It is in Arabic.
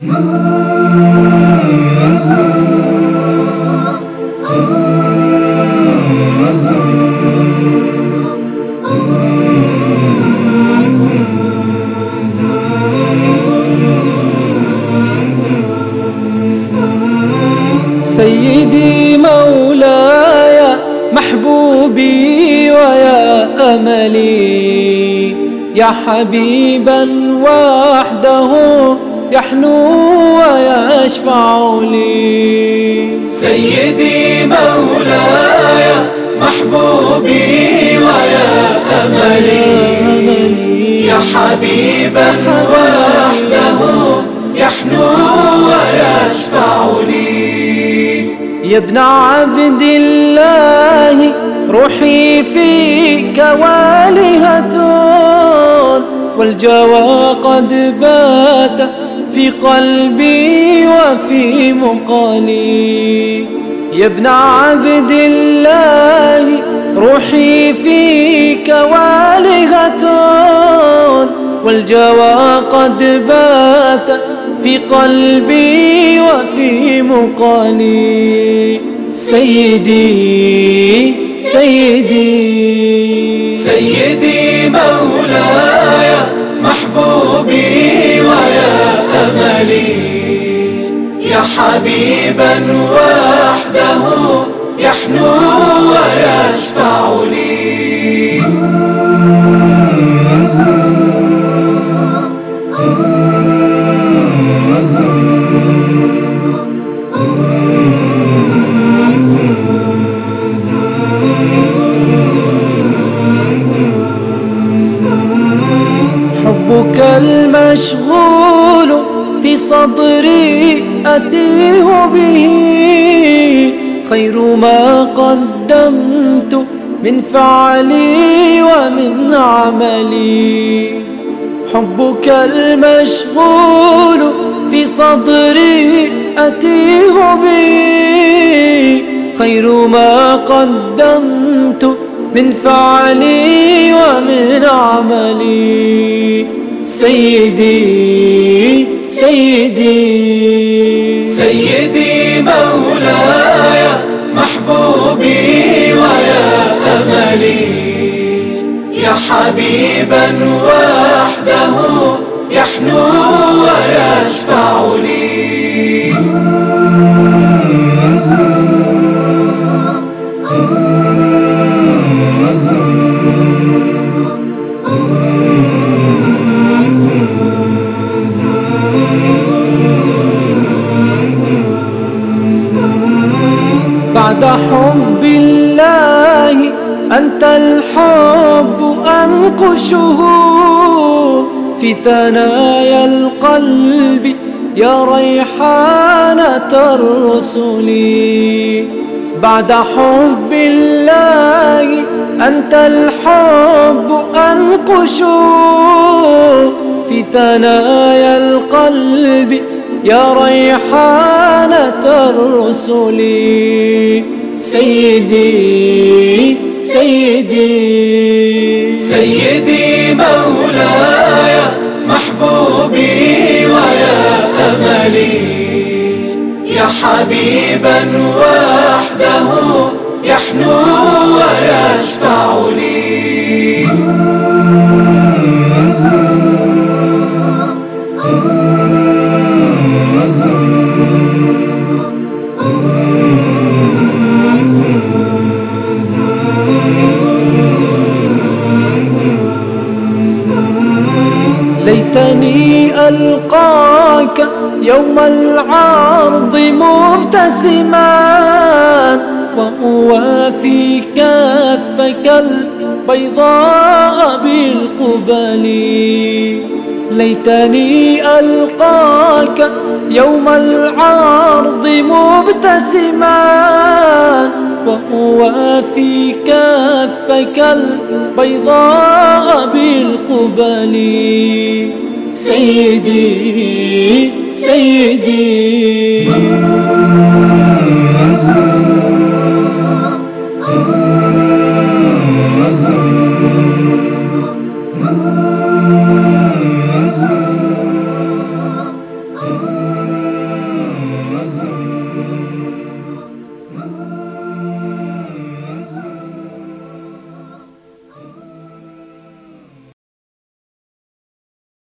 سيدي مولاي محبوبي ويا أملي، يا حبيبا وحده يحنو ويشفع لي. سيدي مولاي محبوبي ويا أملي، يا حبيبا وحده يحنو ويشفع لي. يا ابن عبد الله روحي فيك والهة، والجوى قد بات في قلبي وفي مقالي. يا ابن عبد الله روحي فيك والهة، والجوى قد بات في قلبي وفي مقالي. سيدي سيدي سيدي مولاي محبوبي ويا أملي، يا حبيبا وحده يحنو ويشفع لي. حبك المشغول في صدري أتيه به، خير ما قدمت من فعلي ومن عملي. حبك المشغول في صدري أتيه به، خير ما قدمت من فعلي ومن عملي. سيدي سيدي سيدي مولاي محبوبي ويا أملي، يا حبيبا وحده يحنو ويشفع لي. بعد حب الله أنت الحب أنقشه في ثنايا القلب، يا ريحانة الرسل. بعد حب الله أنت الحب أنقشه في ثنايا القلب، يا ريحانة الرسل. سيدي سيدي سيدي مولاي محبوبي ويا أملي، يا حبيبا وحده يحنو ويشفع لي. ليتني ألقاك يوم العرض مبتسما، وأوافي كفك البيضاء بالقبل. ليتني ألقاك يوم العرض مبتسما، وأوافي كفك البيضاء بالقبل. سيدي سيدي